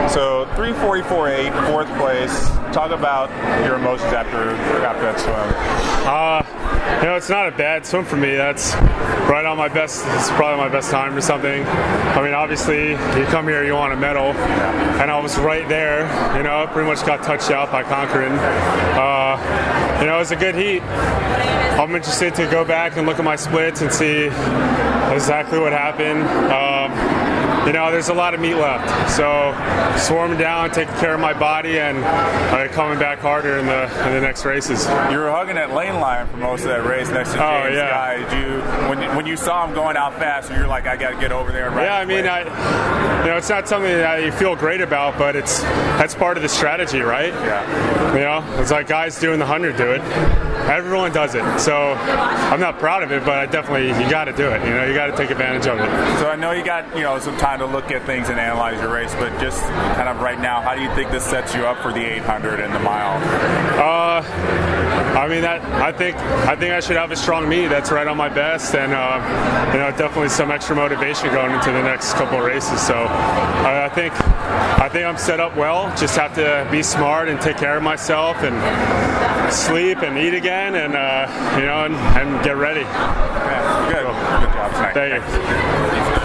So 3:44.8, fourth place. Talk about your emotions after that swim. It's not a bad swim for me. That's right on my best. It's probably my best time or something. I mean, obviously, you come here, you want a medal, and I was right there. Pretty much got touched out by Conquerin. It was a good heat. I'm interested to go back and look at my splits and see exactly what happened. There's a lot of meat left, so swarming down, taking care of my body, and coming back harder in the next races. You were hugging that lane line for most of that race next to James Guy. When you saw him going out fast, you're like, I got to get over there and ride. Yeah, I mean, it's not something that you feel great about, but that's part of the strategy, right? Yeah. It's like guys doing the 100 do it. Everyone does it, so I'm not proud of it, but you got to do it. You got to take advantage of it. So I know you got some time to look at things and analyze your race, but just kind of right now, how do you think this sets you up for the 800 and the mile? I think I should have a strong meet. That's right on my best, and definitely some extra motivation going into the next couple of races. So I think I'm set up well. Just have to be smart and take care of myself and sleep and eat again, and and get ready. Yeah, good job tonight. Thank you.